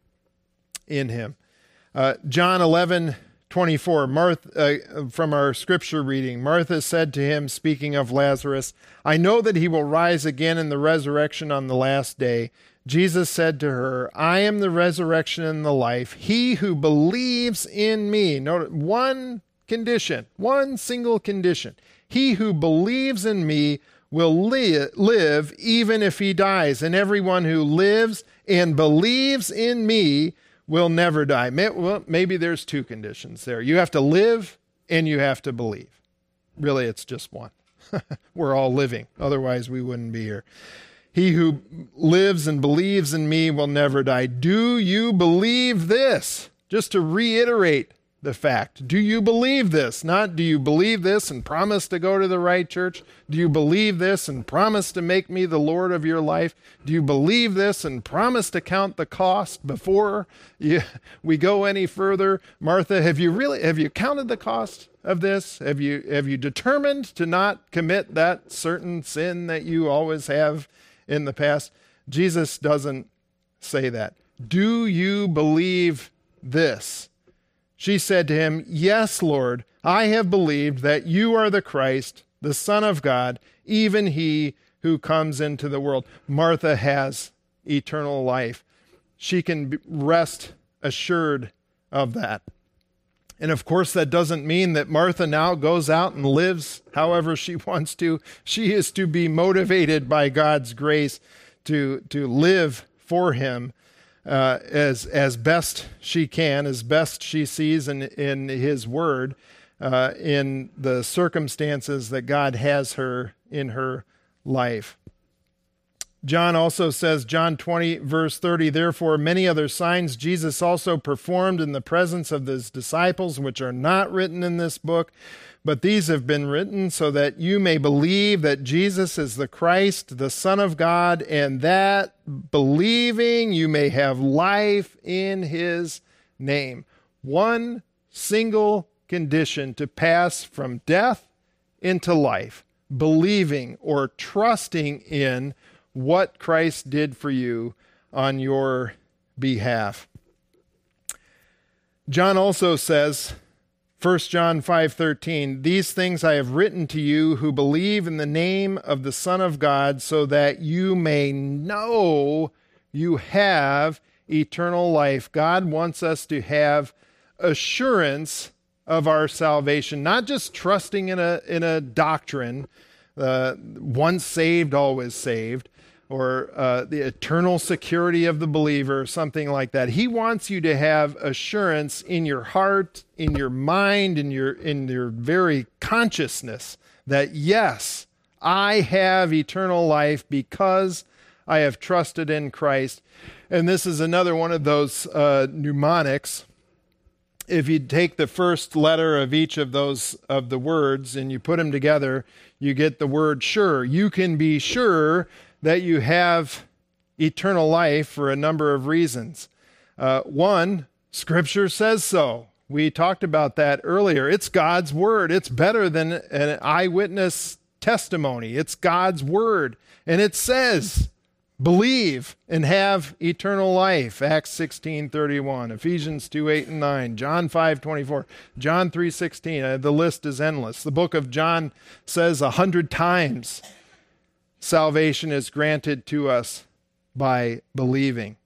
A: in him. John 11:24, Martha, from our scripture reading, Martha said to him, speaking of Lazarus, I know that he will rise again in the resurrection on the last day. Jesus said to her, I am the resurrection and the life. He who believes in me, note one condition, one single condition. He who believes in me will live even if he dies, and everyone who lives and believes in me will never die. Well, maybe there's two conditions there. You have to live and you have to believe. Really, it's just one. We're all living. Otherwise, we wouldn't be here. He who lives and believes in me will never die. Do you believe this? Just to reiterate the fact. Do you believe this? Not do you believe this and promise to go to the right church? Do you believe this and promise to make me the Lord of your life? Do you believe this and promise to count the cost before we go any further? Martha, have you counted the cost of this? Have you determined to not commit that certain sin that you always have in the past? Jesus doesn't say that. Do you believe this? She said to him, yes, Lord, I have believed that you are the Christ, the Son of God, even he who comes into the world. Martha has eternal life. She can rest assured of that. And of course, that doesn't mean that Martha now goes out and lives however she wants to. She is to be motivated by God's grace to live for him as best she can, as best she sees in his word, in the circumstances that God has her in her life. John also says, John 20, verse 30, therefore many other signs Jesus also performed in the presence of his disciples, which are not written in this book, but these have been written so that you may believe that Jesus is the Christ, the Son of God, and that believing you may have life in his name. One single condition to pass from death into life, believing or trusting in what Christ did for you on your behalf. John also says, 1 John 5:13, these things I have written to you who believe in the name of the Son of God, so that you may know you have eternal life. God wants us to have assurance of our salvation, not just trusting in a doctrine, once saved, always saved, or the eternal security of the believer, or something like that. He wants you to have assurance in your heart, in your mind, in your very consciousness that, yes, I have eternal life because I have trusted in Christ. And this is another one of those mnemonics. If you take the first letter of each of those of the words and you put them together, you get the word sure. You can be sure that you have eternal life for a number of reasons. One, Scripture says so. We talked about that earlier. It's God's word. It's better than an eyewitness testimony. It's God's word. And it says, believe and have eternal life. Acts 16:31, Ephesians 2:8 and 9, John 5:24, John 3:16. The list is endless. The book of John says 100 times salvation is granted to us by believing.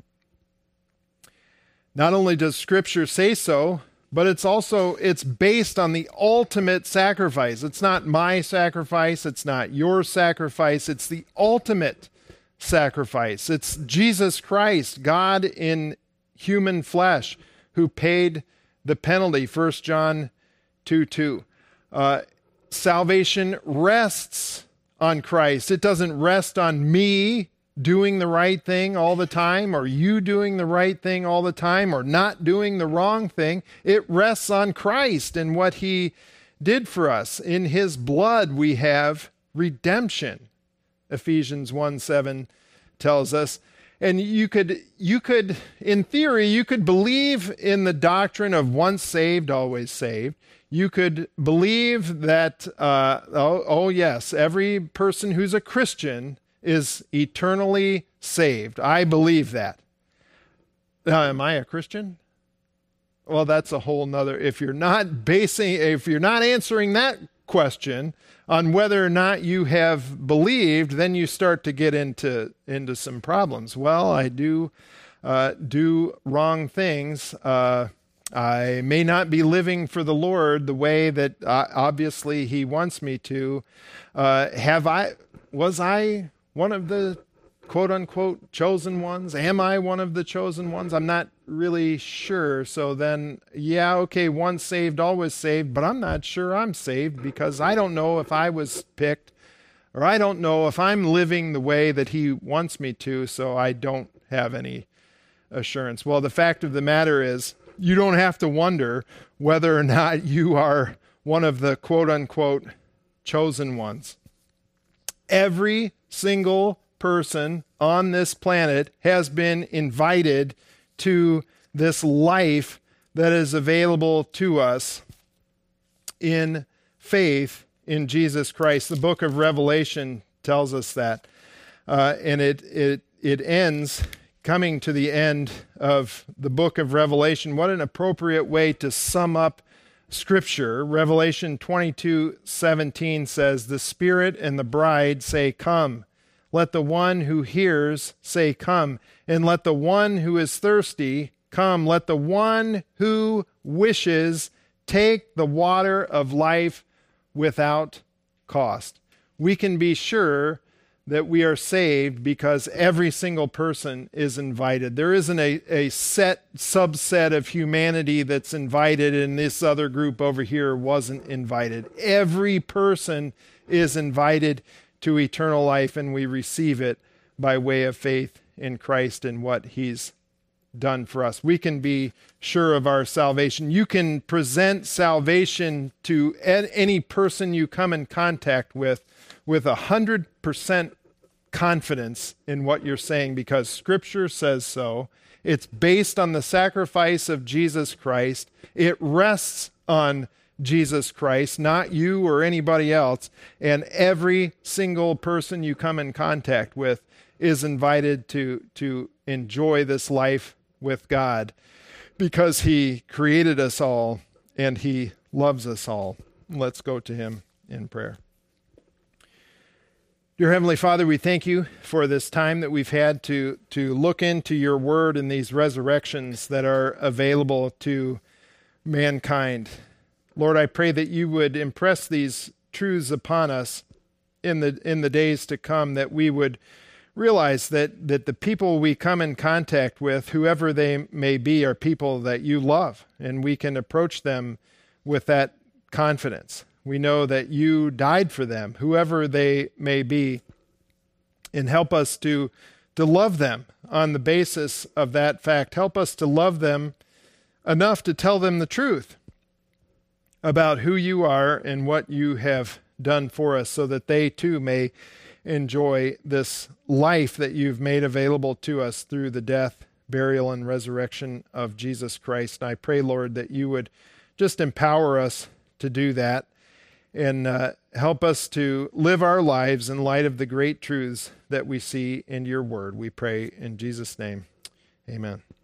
A: Not only does Scripture say so, but it's based on the ultimate sacrifice. It's not my sacrifice. It's not your sacrifice. It's the ultimate sacrifice. It's Jesus Christ, God in human flesh, who paid the penalty, 1 John 2:2. Salvation rests on Christ. It doesn't rest on me doing the right thing all the time, or you doing the right thing all the time, or not doing the wrong thing. It rests on Christ and what he did for us. In his blood we have redemption, Ephesians 1:7 tells us. And you could, in theory, you could believe in the doctrine of once saved, always saved. You could believe that, yes, every person who's a Christian is eternally saved. I believe that. Am I a Christian? Well, that's a whole nother. If you're not answering that question on whether or not you have believed, then you start to get into some problems. Well, I do wrong things. I may not be living for the Lord the way that obviously he wants me to. Was I one of the quote unquote chosen ones? Am I one of the chosen ones? I'm not really sure. So then, yeah, okay, once saved, always saved, but I'm not sure I'm saved because I don't know if I was picked, or I don't know if I'm living the way that he wants me to, so I don't have any assurance. Well, the fact of the matter is, you don't have to wonder whether or not you are one of the quote unquote chosen ones. Every single person on this planet has been invited to this life that is available to us in faith in Jesus Christ. The book of Revelation tells us that. And it ends, coming to the end of the book of Revelation. What an appropriate way to sum up Scripture. Revelation 22:17 says, "The Spirit and the bride say, 'Come.' Let the one who hears say, 'Come.' And let the one who is thirsty come. Let the one who wishes take the water of life without cost." We can be sure that we are saved because every single person is invited. There isn't a set subset of humanity that's invited and this other group over here wasn't invited. Every person is invited to eternal life, and we receive it by way of faith in Christ and what he's done for us. We can be sure of our salvation. You can present salvation to any person you come in contact with 100% confidence in what you're saying because Scripture says so. It's based on the sacrifice of Jesus Christ. It rests on Jesus Christ, not you or anybody else. And every single person you come in contact with is invited to enjoy this life with God because he created us all and he loves us all. Let's go to him in prayer. Dear Heavenly Father, we thank you for this time that we've had to look into your word and these resurrections that are available to mankind. Lord, I pray that you would impress these truths upon us in the days to come, that we would realize that the people we come in contact with, whoever they may be, are people that you love, and we can approach them with that confidence. We know that you died for them, whoever they may be, and help us to love them on the basis of that fact. Help us to love them enough to tell them the truth about who you are and what you have done for us, so that they too may enjoy this life that you've made available to us through the death, burial, and resurrection of Jesus Christ. And I pray, Lord, that you would just empower us to do that and help us to live our lives in light of the great truths that we see in your word. We pray in Jesus' name. Amen.